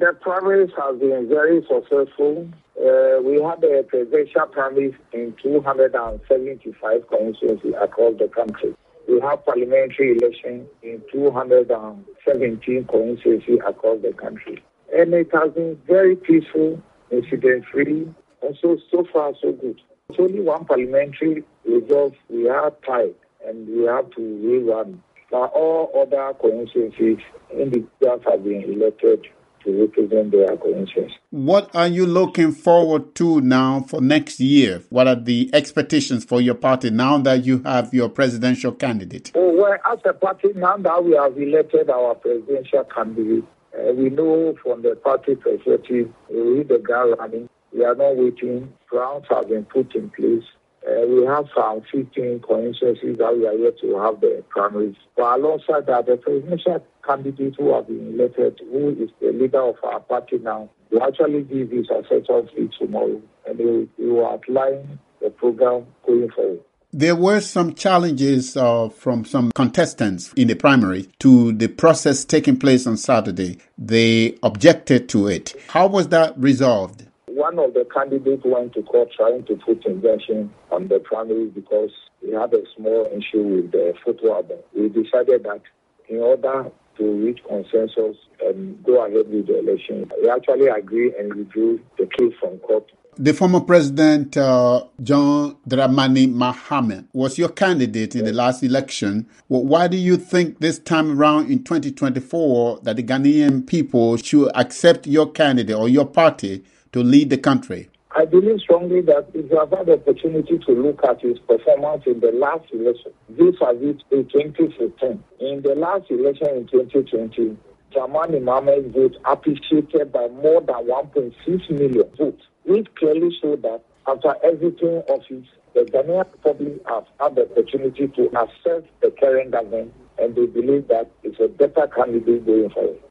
The primaries have been very successful. We had the presidential primaries in 275 constituencies across the country. We have parliamentary elections in 217 constituencies across the country. And it has been very peaceful, incident-free, and so far so good. It's only one parliamentary result we have tied, and we have to rerun. But all other constituencies, individuals have been elected to represent their constituencies. What are you looking forward to now for next year? What are the expectations for your party now that you have your presidential candidate? Well, as a party, now that we have elected our presidential candidate, we know from the party perspective, we hit the ground running. We are not waiting. Grounds have been put in place. We have some 15 constituencies that we are yet to have the primaries. But alongside that, the presidential candidate who have been elected, who is the leader of our party now, will actually give his assessment tomorrow, and he will outline the program going forward. There were some challenges from some contestants in the primary to the process taking place on Saturday. They objected to it. How was that resolved? One of the candidates went to court trying to put injunction on the primary because he had a small issue with the photo album. We decided that in order to reach consensus and go ahead with the election, we actually agreed and withdrew the case from court. The former president, John Dramani Mahama, was your candidate in the last election. Well, why do you think this time around in 2024 that the Ghanaian people should accept your candidate or your party to lead the country? I believe strongly that if you have had the opportunity to look at his performance in the last election, this was it in 2015. In the last election in 2020, Dramani Mahama's vote appreciated by more than 1.6 million votes, which clearly showed that after exiting office, the Ghanaian public have had the opportunity to assess the current government, and they believe that it's a better candidate going forward.